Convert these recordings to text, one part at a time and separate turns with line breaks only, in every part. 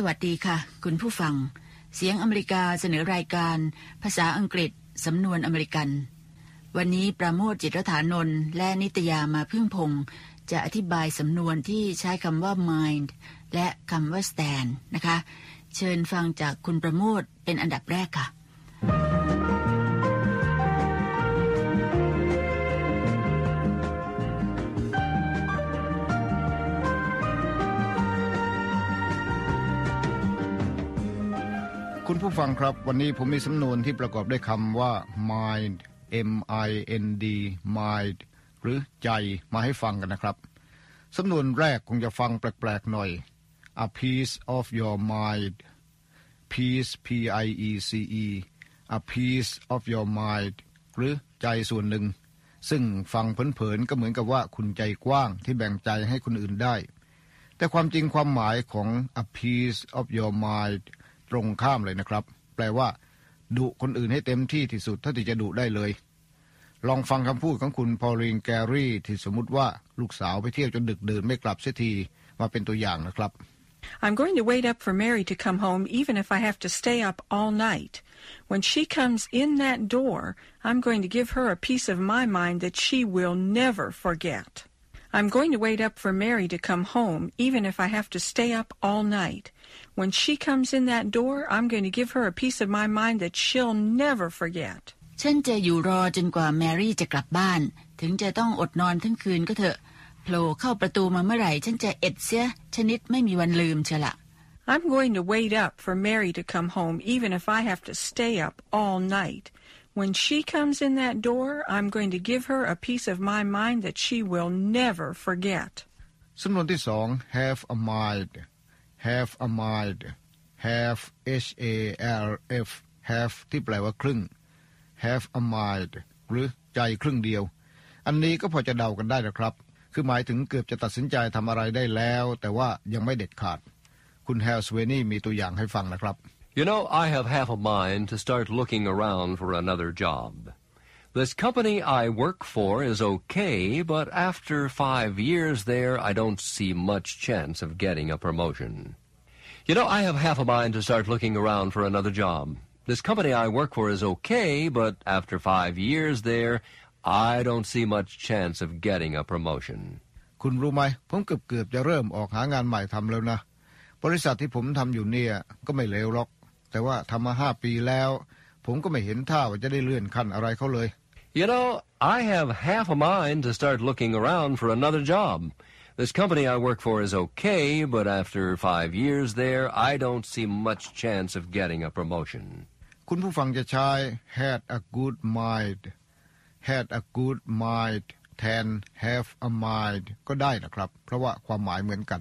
วัสดีค่ะคุณผู้ฟังเสียงอเมริกาเสนอรายการภาษาอังกฤษสำนวนอเมริกันวันนี้ประโมทจิตรฐานนท์และนิตยามาพึ่งพงศ์จะอธิบายสำนวนที่ใช้คำว่า mind และคำว่า stand นะคะเชิญฟังจากคุณประโมทเป็นอันดับแรกค่ะ
คุณผู้ฟังครับวันนี้ผมมีสำนวนที่ประกอบด้วยคำว่า mind M-I-N-D mind หรือใจมาให้ฟังกันนะครับสำนวนแรกคงจะฟังแปลกๆหน่อย a piece of your mind piece P-I-E-C-E a piece of your mind หรือใจส่วนหนึ่งซึ่งฟังเผินๆก็เหมือนกับว่าคุณใจกว้างที่แบ่งใจให้คนอื่นได้แต่ความจริงความหมายของ a piece of your mindตรงข้ามเลยนะครับแปลว่าดุคนอื่นให้เต็มที่ที่สุดเท่าที่จะดุได้เลยลองฟังคำพูดของคุณพอลลีนแกรี่ที่สมมุติว่าลูกสาวไปเที่ยวจนดึกดื่นไม่กลับเสียทีมาเป็นตัวอย่างนะครับ
I'm going to wait up for Mary to come home even if I have to stay up all night. When she comes in that door, I'm going to give her a piece of my mind that she will never forget.I'm going to wait up for Mary to come home, even if I have to stay up all night. When she comes in that door, I'm going to give her a piece of my mind that she'll never forget.
ฉันจะอยู่รอจนกว่าแมรี่จะกลับบ้านถึงจะต้องอดนอนทั้งคืนก็เถอะโผล่เข้าประตูมาเมื่อไหร่ฉันจะเอ็ดเสียชนิดไม่มีวันลืมเชียวล่ะ
I'm going to wait up for Mary to come home, even if I have to stay up all night.When she comes in that door, I'm going to give her a piece of my mind that she will never forget.
สำนวนที่สอง have a mind have a mind have H-A-L-F have ที่แปลว่าครึ่ง have a mind หรือใจครึ่งเดียวอันนี้ก็พอจะเดากันได้นะครับคือหมายถึงเกือบจะตัดสินใจทำอะไรได้แล้วแต่ว่ายังไม่เด็ดขาดคุณแฮลสเวนี่มีตัวอย่างให้ฟังนะครับ
You know, I have half a mind to start looking around for another job. This company I work for is okay, but after 5 years there, I don't see much chance of getting a promotion. You know, I have half a mind to start looking around for another job. This company I work for is okay, but after 5 years there, I don't see much chance of getting a promotion.
คุณรู้ไหมผมเกือบจะเริ่มออกหางานใหม่ทำแล้วนะบริษัทที่ผมทำอยู่เนี่ยก็ไม่เลวหรอกแต่ว่าทำมา5 ปีแล้วผมก็ไม่เห็นท่าว่าจะได้เลื่อนขั้นอะไรเขาเลย
You know, I have half a mind to start looking around for another job. This company I work for is okay, but after 5 years there, I don't see much chance of getting a promotion.
คุณผู้ฟังจะใช้ had a good mind had a good mind แทน have a mind ก็ได้นะครับเพราะว่าความหมายเหมือนกัน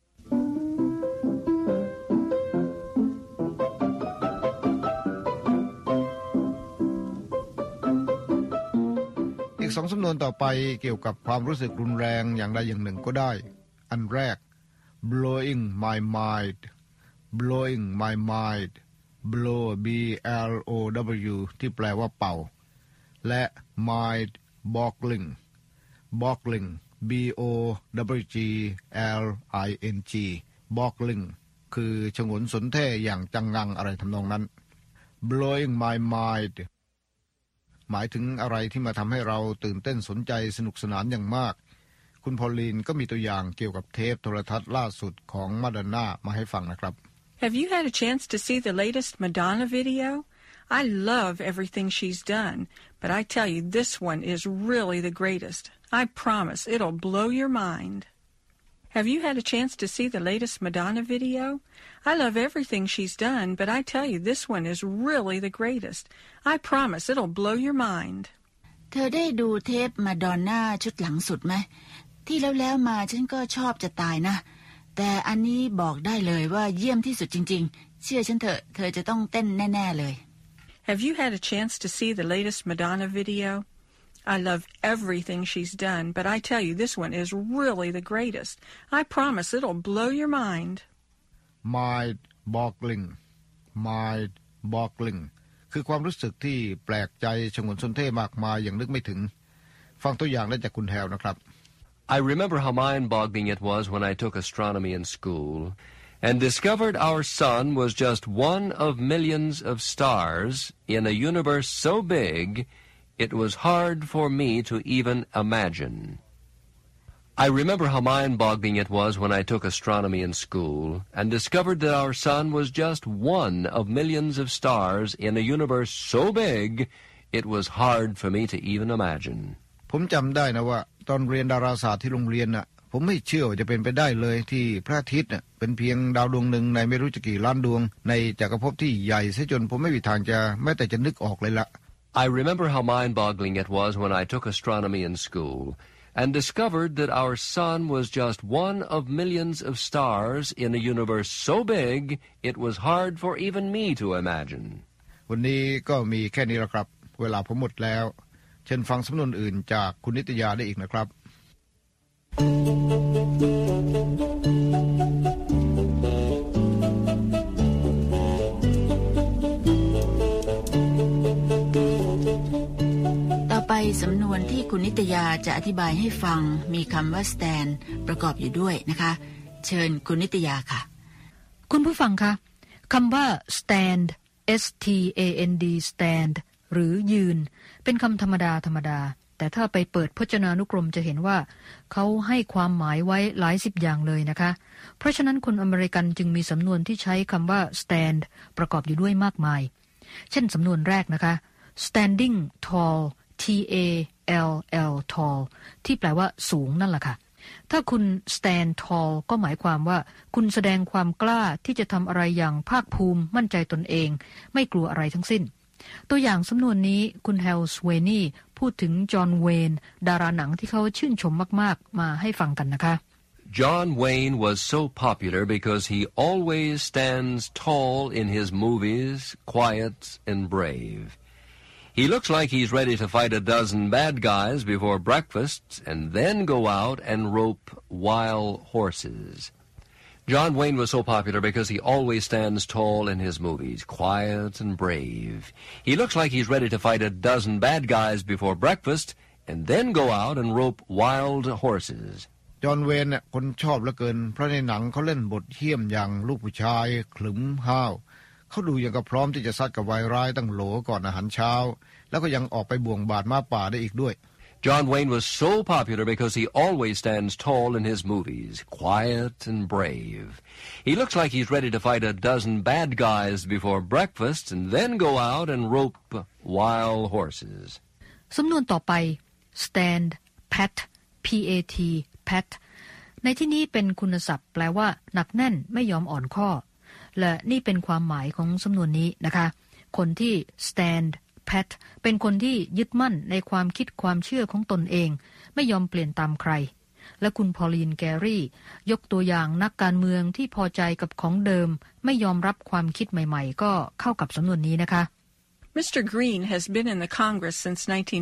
อีก2 สำนวนต่อไปเกี่ยวกับความรู้สึกรุนแรงอย่างใดอย่างหนึ่งก็ได้อันแรก blowing my mind blowing my mind blow B-L-O-W ที่แปลว่าเป่าและ mind boggling boggling B-O-W-G-L-I-N-G boggling คือฉงนสนแท่อย่างจังงังอะไรทำนองนั้น blowing my mindหมายถึงอะไรที่มาทำให้เราตื่นเต้นสนใจสนุกสนานอย่างมากคุณพอลลีนก็มีตัวอย่างเกี่ยวกับเทปโทรทัศน์ล่าสุดของมาดอนน่ามาให้ฟังนะครับ
Have you had a chance to see the latest Madonna video? I love everything she's done, but I tell you this one is really the greatest. I promise it'll blow your mind.Have you had a chance to see the latest Madonna video? I love everything she's done, but I tell you this one is really the greatest. I promise it'll blow your mind.
เธอได้ดูเทปมาดอนน่าชุดหลังสุดไหมที่แล้วมาฉันก็ชอบจะตายนะแต่อันนี้บอกได้เลยว่าเยี่ยมที่สุดจริงๆเชื่อฉันเถอะเธอจะต้องเต้นแน่ๆเลย
Have you had a chance to see the latest Madonna video?I love everything she's done, but I tell you this one is really the greatest. I promise it'll blow your mind.
Mind boggling mind boggling คือความรู้สึกที่แปลกใจฉงนสนเท่มากมายอย่างนึกไม่ถึงฟังตัวอย่างได้จากคุณแฮลนะครับ
I remember how mind-boggling it was when I took astronomy in school. and discovered our sun was just one of millions of stars in a universe so big it was hard for me to even imagine. I remember how mind-boggling it was when I took astronomy in school and discovered that our sun was just one of millions of stars in a universe so big it was hard for me to even imagine.
ผมจำได้นะว่าตอนเรียนดาราศาสตร์ที่โรงเรียนน่ะผมไม่เชื่อว่าจะเป็นไปได้เลยที่พระอาทิตย์น่ะเป็นเพียงดาวดวงหนึ่งในไม่รู้จะกี่ล้านดวงในจักรภพที่ใหญ่ซะจนผมไม่มีทางจะแม้แต่จะนึกออกเลยละ
I remember how mind-boggling it was when I took astronomy in school and discovered that our sun was just one of millions of stars in a universe so big it was hard for even me to imagine.
วันนี้ก็มีแค่นี้ละครับเวลาผมหมดแล้วเชิญฟังสำนวนอื่นจากคุณนิตยาได้อีกนะครับ
สำนวนที่คุณนิตยาจะอธิบายให้ฟังมีคำว่า stand ประกอบอยู่ด้วยนะคะเชิญคุณนิตยาค่ะ
คุณผู้ฟังคะคำว่า stand S-T-A-N-D stand หรือยืนเป็นคำธรรมดาแต่ถ้าไปเปิดพจนานุกรมจะเห็นว่าเขาให้ความหมายไว้หลายสิบอย่างเลยนะคะเพราะฉะนั้นคนอเมริกันจึงมีสำนวนที่ใช้คำว่า stand ประกอบอยู่ด้วยมากมายเช่นสำนวนแรกนะคะ standing tall T-A-L-L tall ที่แปลว่าสูงนั่นแหละค่ะถ้าคุณ stand tall ก็หมายความว่าคุณแสดงความกล้าที่จะทำอะไรอย่างภาคภูมิมั่นใจตนเองไม่กลัวอะไรทั้งสิ้นตัวอย่างสำนวนนี้คุณแฮลสเวนีพูดถึงจอห์นเวนดาราหนังที่เขาชื่นชมมากๆมาให้ฟังกันนะคะ
John Wayne was so popular because he always stands tall in his movies, quiet and brave.He looks like he's ready to fight a dozen bad guys before breakfast and then go out and rope wild horses. John Wayne was so popular because he always stands tall in his movies, quiet and brave. He looks like he's ready to fight a dozen bad guys before breakfast and then go out and rope wild horses.
จอห์นเวนน่ะคนชอบเหลือเกินเพราะในหนังเขาเล่นบทเหี้ยมอย่างลูกผู้ชายขรึมห้าวเขาดูอย่างกับพร้อมที่จะซัดกับวายร้ายตั้งโหลก่อนอาหารเช้าแล้วก็ยังออกไปบ่วงบาทม้าป่าได้อีกด้วย
John Wayne was so popular because he always stands tall in his movies, quiet and brave. He looks like he's ready to fight a dozen bad guys before breakfast and then go out and rope wild horses.
สำนวนต่อไป stand pat P-A-T pat ในที่นี้เป็นคุณศัพท์แปลว่าหนักแน่นไม่ยอมอ่อนข้อและนี่เป็นความหมายของสำนวนนี้นะคะคนที่ stand pat เป็นคนที่ยึดมั่นในความคิดความเชื่อของตนเองไม่ยอมเปลี่ยนตามใครและคุณพอลีนแกรี่ยกตัวอย่างนักการเมืองที่พอใจกับของเดิมไม่ยอมรับความคิดใหม่ๆก็เข้ากับสำนวนนี้นะคะ
Mr. Green has been in the Congress since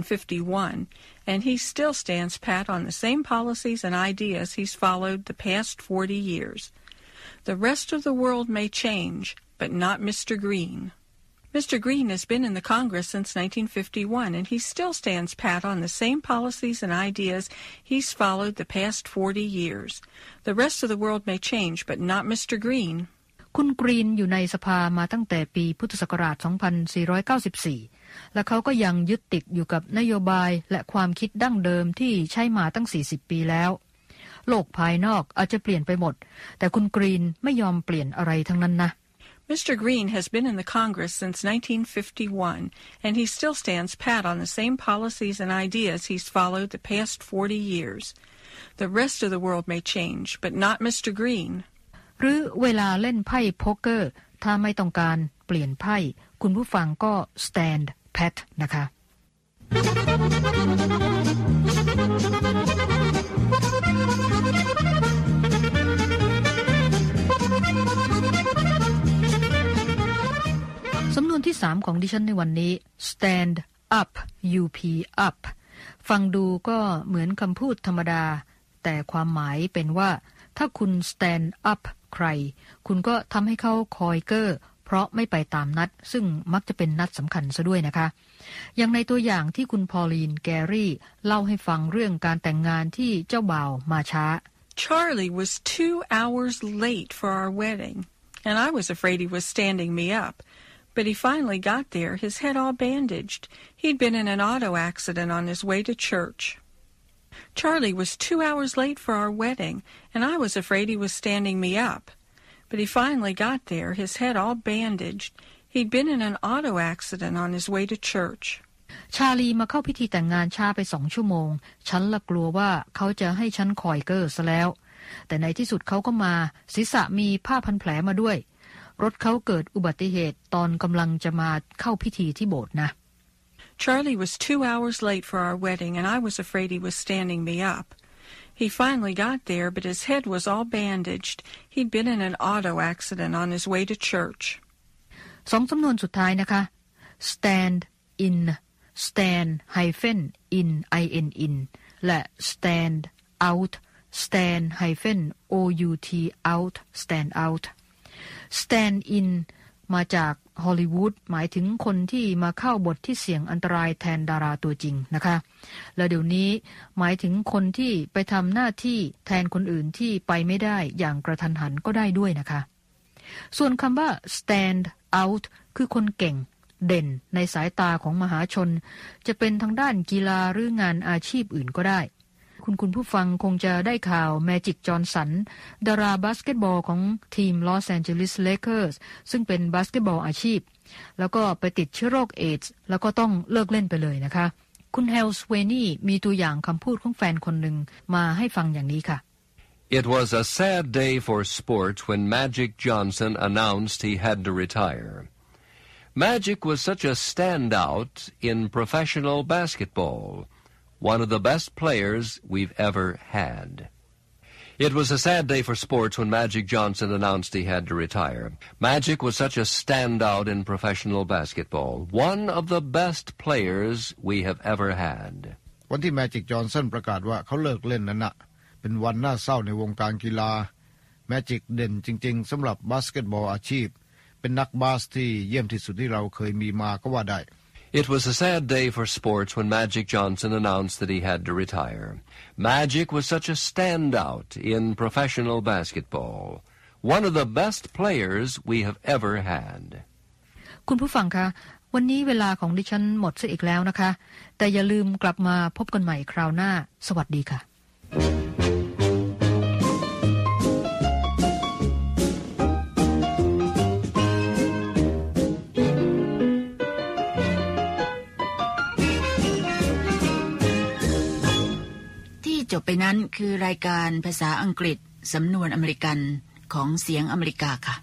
1951, and he still stands pat on the same policies and ideas he's followed the past 40 years. The rest of the world may change, but not Mr. Green. Mr. Green has been in the Congress since 1951, and he still stands pat on the same policies and ideas he's followed the past 40 years. The rest of the world may change, but not Mr. Green.
คุณกรีนอยู่ในสภามาตั้งแต่ปีพุทธศักราช 2494 และเขาก็ยังยึดติดอยู่กับนโยบายและความคิดดั้งเดิมที่ใช้มาตั้ง 40 ปีแล้วโลกภายนอกอาจจะเปลี่ยนไปหมดแต่คุณกรีนไม่ยอมเปลี่ยนอะไรทั้งนั้นนะ
Mr. Green has been in the Congress since 1951, and he still stands pat on the same policies and ideas he's followed the past 40 years. The rest of the world may change, but not Mr. Green.
หรือเวลาเล่นไพ่โป๊กเกอร์ถ้าไม่ต้องการเปลี่ยนไพ่คุณผู้ฟังก็ stand pat นะคะสำนวนที่3ของดิฉันในวันนี้ stand up up up ฟังดูก็เหมือนคำพูดธรรมดาแต่ความหมายเป็นว่าถ้าคุณ stand up ใครคุณก็ทำให้เขาคอยเก้อเพราะไม่ไปตามนัดซึ่งมักจะเป็นนัดสำคัญซะด้วยนะคะอย่างในตัวอย่างที่คุณพอลีนแกรี่เล่าให้ฟังเรื่องการแต่งงานที่เจ้าบ่าวมาช้า
Charlie was 2 hours late for our wedding, and I was afraid he was standing me up. But he finally got there, his head all bandaged. He'd been in an auto accident on his way to church. Charlie was 2 hours late for our wedding, and I was afraid he was standing me up. But he finally got there, his head all bandaged. He'd been in an auto accident on his way to church.
ชาลีมาเข้าพิธีแต่งงานช้าไป2 ชั่วโมงฉันละกลัวว่าเขาจะให้ฉันคอยเกอร์ซะแล้วแต่ในที่สุดเขาก็มาศีรษะมีผ้าพันแผลมาด้วยรถเขาเกิดอุบัติเหตุตอนกำลังจะมาเข้าพิธีที่โบสถ์นะ
Charlie was 2 hours late for our wedding, and I was afraid he was standing me up. He finally got there, but his head was all bandaged. He'd been in an auto accident on his way to church.
2 สำนวนสุดท้ายนะคะ stand in stand hyphen in in และ stand out stand hyphen out out stand out stand in มาจากฮอลลีวูดหมายถึงคนที่มาเข้าบทที่เสี่ยงอันตรายแทนดาราตัวจริงนะคะแล้วเดี๋ยวนี้หมายถึงคนที่ไปทำหน้าที่แทนคนอื่นที่ไปไม่ได้อย่างกระทันหันก็ได้ด้วยนะคะส่วนคำว่า stand out คือคนเก่งเด่นในสายตาของมหาชนจะเป็นทางด้านกีฬาหรืองานอาชีพอื่นก็ได้คุณผู้ฟังคงจะได้ข่าวแมจิกจอห์นสันดาราบาสเกตบอลของทีมลอสแอนเจลิสเลเกอร์สซึ่งเป็นบาสเกตบอลอาชีพแล้วก็ไปติดเชื้อโรคเอดส์แล้วก็ต้องเลิกเล่นไปเลยนะคะคุณเฮลสเวนี่มีตัวอย่างคำพูดของแฟนคนหนึ่งมาให้ฟังอย่างนี้ค่ะ
It was a sad day for sports when Magic Johnson announced he had to retire. Magic was such a standout in professional basketball.One of the best players we've ever had. It was a sad day for sports when Magic Johnson announced he had to retire. Magic was such a standout in professional basketball. One of the best players we have ever had.
วันที่ Magic Johnson ประกาศว่าเขาเลิกเล่นนั้นน่ะเป็นวันน่าเศร้าในวงการกีฬา Magic เด่นจริงๆสำหรับบาสเกตบอลอาชีพเป็นนักบาสที่เยี่ยมที่สุดที่เราเคยมีมาก็ว่าได้
It was a sad day for sports when Magic Johnson announced that he had to retire. Magic was such a standout in professional basketball. One of the best players we have ever had.
คุณผู้ฟังคะวันนี้เวลาของดิฉันหมดซะอีกแล้วนะคะแต่อย่าลืมกลับมาพบกันใหม่คราวหน้าสวัสดีค่ะ
จบไปนั้นคือรายการภาษาอังกฤษสำนวนอเมริกันของเสียงอเมริกาค่ะ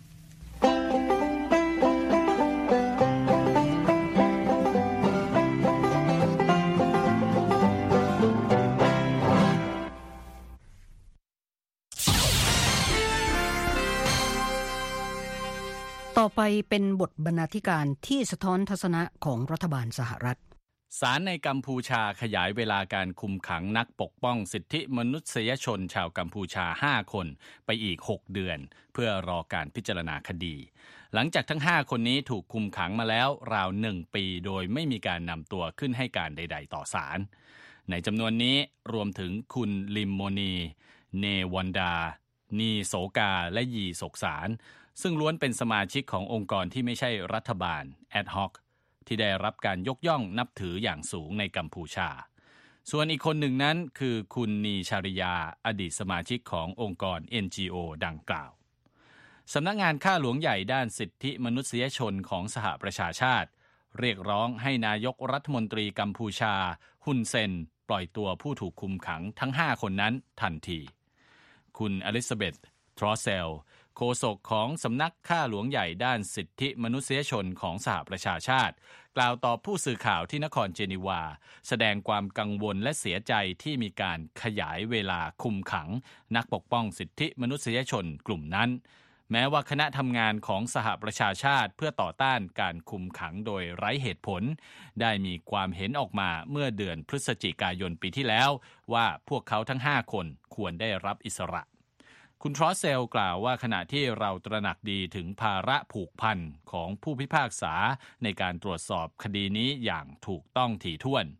ต่อไปเป็นบทบรรณาธิการที่สะท้อนทัศนะของรัฐบาลสหรัฐ
ศาลในกัมพูชาขยายเวลาการคุมขังนักปกป้องสิทธิมนุษยชนชาวกัมพูชา5 คนไปอีก6 เดือนเพื่อรอการพิจารณาคดีหลังจากทั้ง5 คนนี้ถูกคุมขังมาแล้วราว1 ปีโดยไม่มีการนำตัวขึ้นให้การใดๆต่อศาลในจำนวนนี้รวมถึงคุณลิมโมนีเนวันดานีโสกาและยีศกสารซึ่งล้วนเป็นสมาชิกขององค์กรที่ไม่ใช่รัฐบาล Ad Hoc ที่ได้รับการยกย่องนับถืออย่างสูงในกัมพูชาส่วนอีกคนหนึ่งนั้นคือคุณนีชาริยาอดีตสมาชิกขององค์กร NGO ดังกล่าวสำนักงานข้าหลวงใหญ่ด้านสิทธิมนุษยชนของสหประชาชาติเรียกร้องให้นายกรัฐมนตรีกัมพูชาฮุนเซนปล่อยตัวผู้ถูกคุมขังทั้ง5 คนนั้นทันทีคุณอลิซาเบธทรอเซลโฆษกของสำนักข้าหลวงใหญ่ด้านสิทธิมนุษยชนของสหประชาชาติกล่าวต่อผู้สื่อข่าวที่นครเจนีวาแสดงความกังวลและเสียใจที่มีการขยายเวลาคุมขังนักปกป้องสิทธิมนุษยชนกลุ่มนั้นแม้ว่าคณะทำงานของสหประชาชาติเพื่อต่อต้านการคุมขังโดยไร้เหตุผลได้มีความเห็นออกมาเมื่อเดือนพฤศจิกายนปีที่แล้วว่าพวกเขาทั้ง5 คนควรได้รับอิสระคุณทรอสเซลกล่าวว่าขณะที่เราตระหนักดีถึงภาระผูกพันของผู้พิพากษาในการตรวจสอบคดีนี้อย่างถูกต้องถี่ถ้วน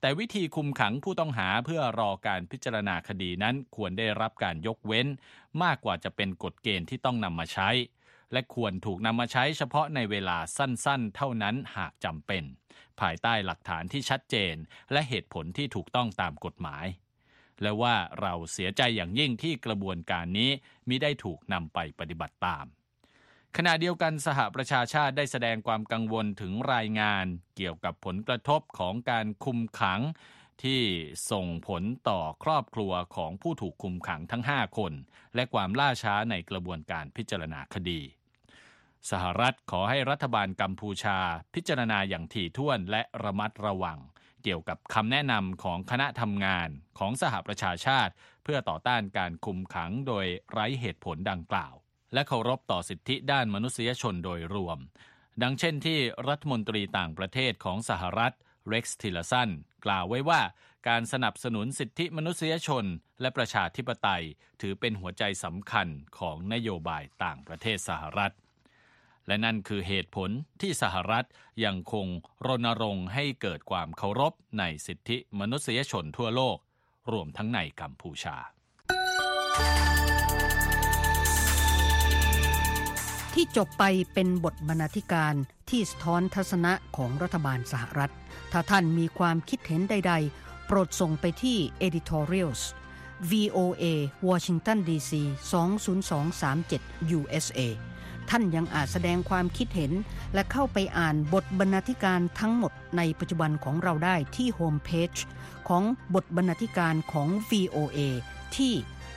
แต่วิธีคุมขังผู้ต้องหาเพื่อรอการพิจารณาคดีนั้นควรได้รับการยกเว้นมากกว่าจะเป็นกฎเกณฑ์ที่ต้องนำมาใช้และควรถูกนำมาใช้เฉพาะในเวลาสั้นๆเท่านั้นหากจำเป็นภายใต้หลักฐานที่ชัดเจนและเหตุผลที่ถูกต้องตามกฎหมายและว่าเราเสียใจอย่างยิ่งที่กระบวนการนี้มิได้ถูกนำไปปฏิบัติตามขณะเดียวกันสหประชาชาติได้แสดงความกังวลถึงรายงานเกี่ยวกับผลกระทบของการคุมขังที่ส่งผลต่อครอบครัวของผู้ถูกคุมขังทั้ง5คนและความล่าช้าในกระบวนการพิจารณาคดีสหรัฐขอให้รัฐบาลกัมพูชาพิจารณาอย่างถี่ถ้วนและระมัดระวังเกี่ยวกับคำแนะนำของคณะทำงานของสหประชาชาติเพื่อต่อต้านการคุมขังโดยไร้เหตุผลดังกล่าวและเคารพต่อสิทธิด้านมนุษยชนโดยรวมดังเช่นที่รัฐมนตรีต่างประเทศของสหรัฐเร็กซ์ทิลสันกล่าวไว้ว่าการสนับสนุนสิทธิมนุษยชนและประชาธิปไตยถือเป็นหัวใจสำคัญของนโยบายต่างประเทศสหรัฐและนั่นคือเหตุผลที่สหรัฐยังคงรณรงค์ให้เกิดความเคารพในสิทธิมนุษยชนทั่วโลกรวมทั้งในกัมพูชา
ที่จบไปเป็นบทบรรณาธิการที่สะท้อนทัศนะของรัฐบาลสหรัฐถ้าท่านมีความคิดเห็นใดๆโปรดส่งไปที่ editorials VOA Washington DC 20237 USA ท่านยังอาจแสดงความคิดเห็นและเข้าไปอ่านบทบรรณาธิการทั้งหมดในปัจจุบันของเราได้ที่โฮมเพจของบทบรรณาธิการของ VOA ที่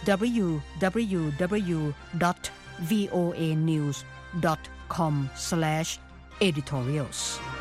www.voanews.com/editorials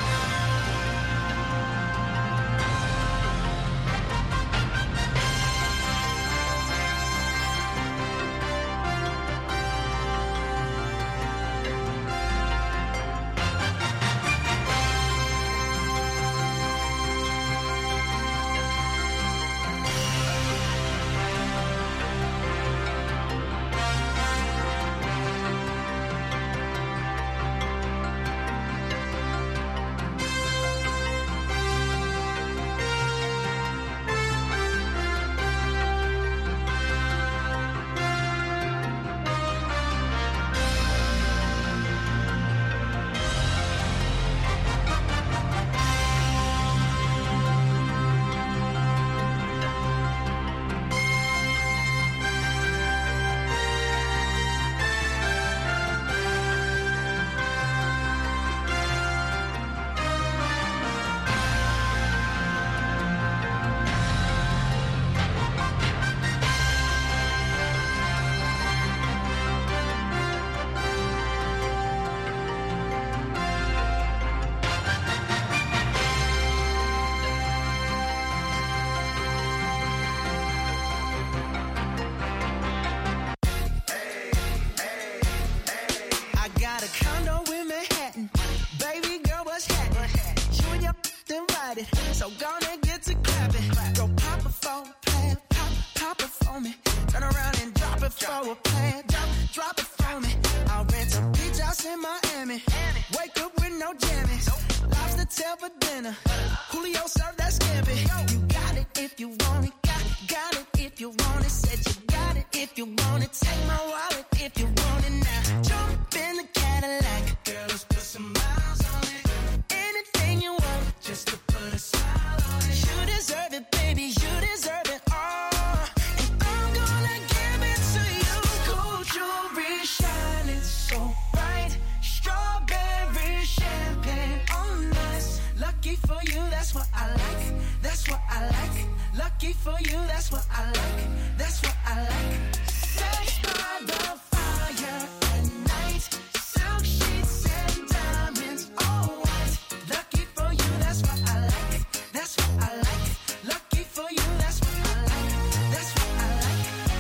So gonna get to clapping. Go pop it for a plan, pop it for me. Turn around and drop it for a plan, drop it for me. I'll rent a beach house in Miami. Wake up with no jammies. Lobster tail for dinner. Julio served that scampi. You got it if you want it. Got it if you want it. Said you got it if you want it. Take my wallet if you want it now. Jump in the Cadillac. Girl, let's put some miles on it. Anything you want, just to put a smile on it. You deserve it, baby. You deserve it all. And I'm gonna give it to you. Gold jewelry shining so bright. Strawberry champagne on us. Lucky for you, that's what I like. That's what I like. Lucky for you, that's what I like. That's what I like. Sex by the fire at night. Silk sheets and diamonds, all white. Lucky for you, that's what I like. That's what I like. Lucky for you, that's what I like. That's what I like.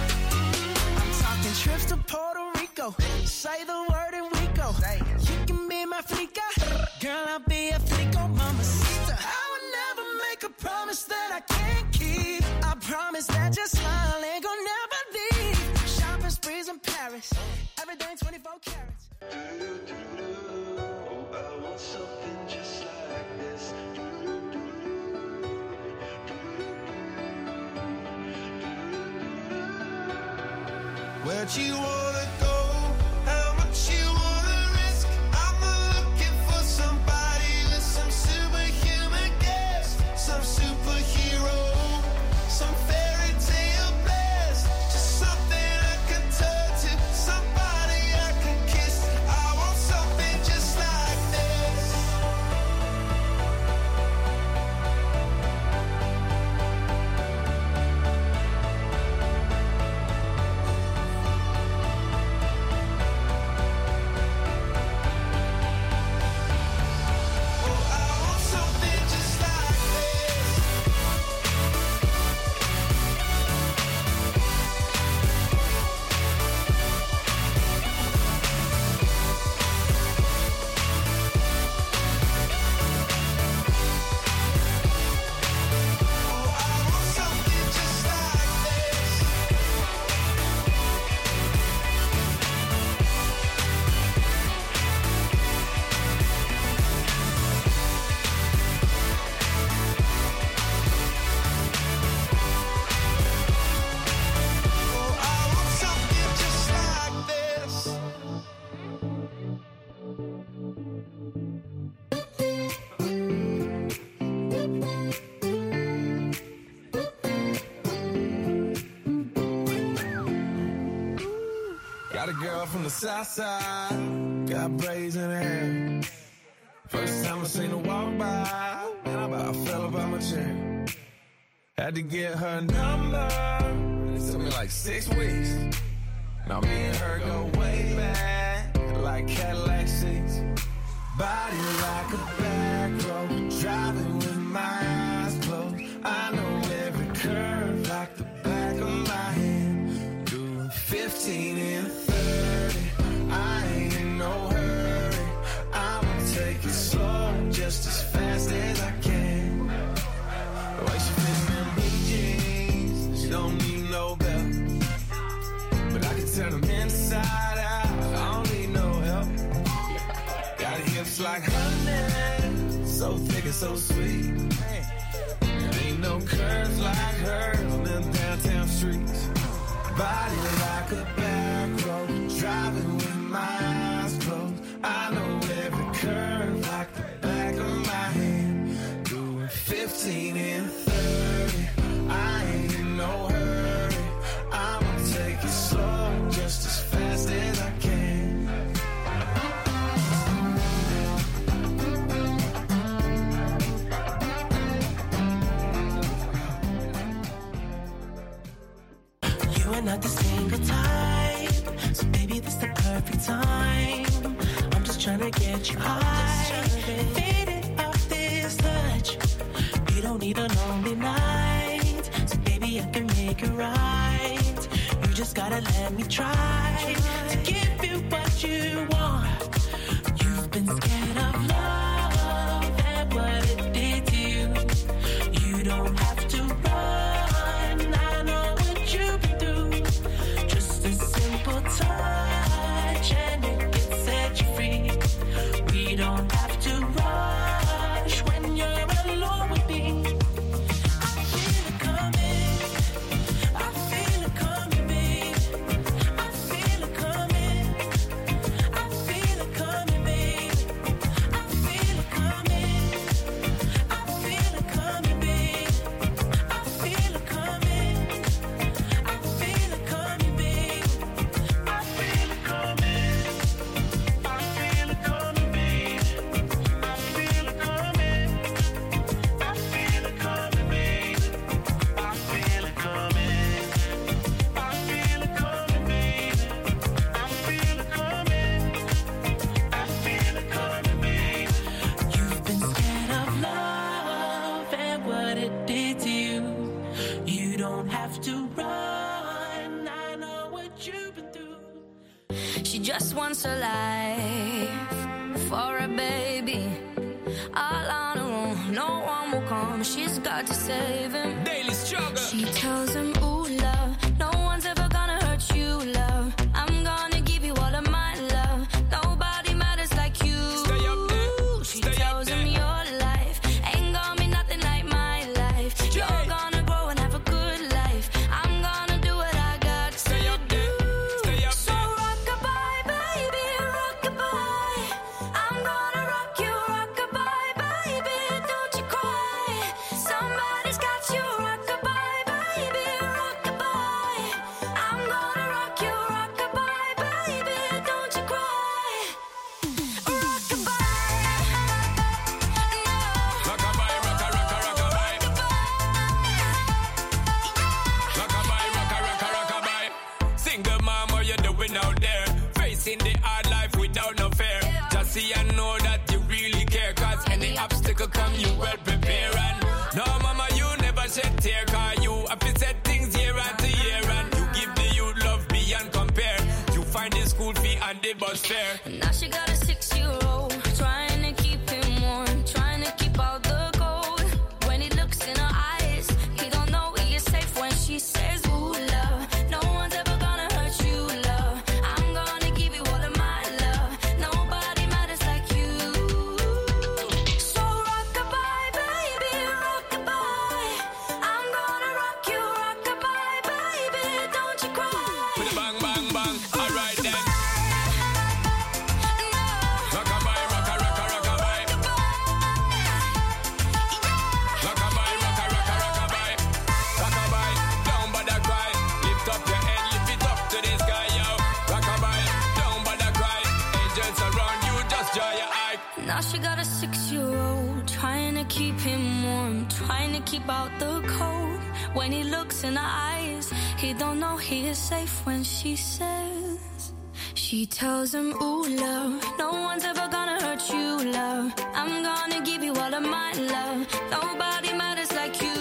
I'm talking trips to Puerto Rico. Say the word and we go. You can be my flica. Girl, I'll be a flico, mamacita. I would never make a promise that I can't keep. I promise that your smile ain't gonna never leave. Shopping sprees in Paris. Everything 24 carats.
I want something just like this.
Where'd you wanna go? How much you wanna risk? I'm not looking for somebody with some superhuman gifts, some superhero, some fairy tale bliss, just something I can turn to, somebody I can kiss. I want something just like this. Got a girl from the south side, got braids in her hair. First time I seen her walk by, man, I about fell up out my chair. Had to get her number, it took me like 6 weeks. Now me and her go way back, like Cadillac seats. Body like a back road, driving with my eyes closed. I know every curve like the back of my hand. Doing 15 and 30, I ain't in no hurry. I'ma take it slow, just as fast as I can. The way she fits them blue jeans, she don't need no belt. But I can turn them inside out, I don't need no help. Got hips like honey, so thick and so sweet. There ain't no curves like hers on them downtown streets. Body like a back road, driving with my eyes closed. I know every curve like the back of my hand. Doing 15 and 30, I ain't in no hurry. I'ma take it slow, just as fast as I can.
You are not the single type, so baby, this the perfect time. I'm just trying to get you high, faded off this touch. You don't need a lonely night, so baby, I can make it right. You just gotta let me try to give you what you want. You've been scared of love and what it did to you. You don't have to run, I know what you've been through. Just a simple touch and it can set you free. We don't have to rush when you're alone with me. I feel it coming, I feel it coming, babe. I feel it coming, I feel it coming, babe. I feel it coming, I feel it coming, babe. I feel it coming, I feel it coming, babe. I feel it coming, I feel it coming, babe. I feel it coming, I feel it coming, babe. I feel it coming, I feel it coming, babe. I feel it coming, I feel it coming, babe. You've been scared of love and what it did to you. You don't have to run, I know what you've been through.
She just wants a life for a baby. All on her own, no one will come. She's got to save him.
Daily struggle.
She tells him, ooh, love, no one's ever gonna hurt you, love. I'm gonna give you all of my love. Nobody matters like you.
Stay up there.
She
Stay up
tells him
there.
your life ain't gonna be nothing like my life. You're gonna grow and have a good life. I'm gonna do what I got to
Stay up there.
do.
you well prepare. And no, mama, you never shed tear, cause you have to set things year after year. And you give the youth love beyond compare. You find the school fee and the bus fare.
Now she got a 6-year-old, trying to keep him warm, trying to keep out the cold. When he looks in her eyes, he don't know he is safe when she says, ooh, love, no one's ever gonna hurt you, love. I'm gonna give you all of my love. Nobody matters like you. So rock-a-bye, baby, rock-a-bye. I'm gonna rock you, rock-a-bye, baby, don't you cry.
With a bang, bang, bang, alright then.
Now she got a 6-year-old, trying to keep him warm, trying to keep out the cold. When he looks in her eyes, he don't know he is safe when she says, she tells him, ooh, love, no one's ever gonna hurt you, love. I'm gonna give you all of my love. Nobody matters like you.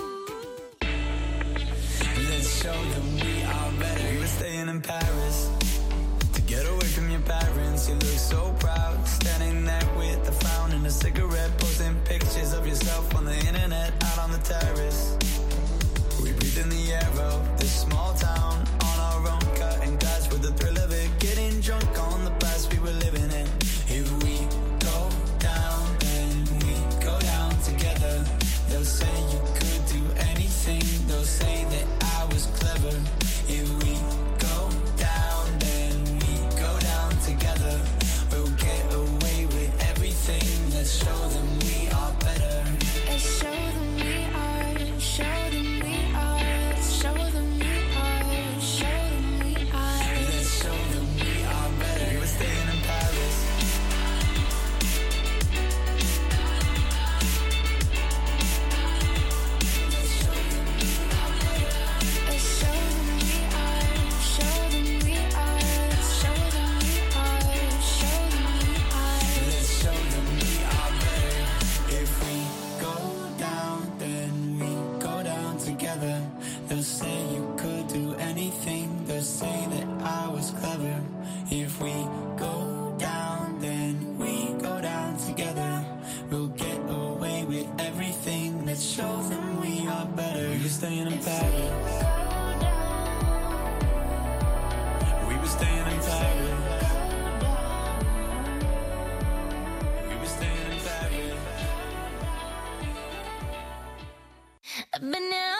Let's show them we are better. You were staying in Paris to get away from your parents. You look so proud, standing there with a frown and a cigarette, posting pictures of yourself on the internet, out on the terrace. We breathe in the air of this small town on our own, cutting glass with the thrill of it, getting drunk on the past we were living in. If we go down, then we go down together. They'll say you could do anything, they'll say that I was clever. If we go down, then we go down together. We'll get away with everything. Let's show them we are better.
Let's show them we are, show them we are, show them we are, show them we are.
Let's show them we are better. We were staying in Paris.
Let's show them we are better. Let's show them we are, show them we are, show them we are, show them we are.
Let's show them we are better. If we go down, then we go down together. They'll say you could do anything. They'll say that I was clever. If we go down, then we go down together. We'll get away with everything. Let's show them we are better. We were staying in Paris. We were staying in Paris. We were staying in Paris.
I've been in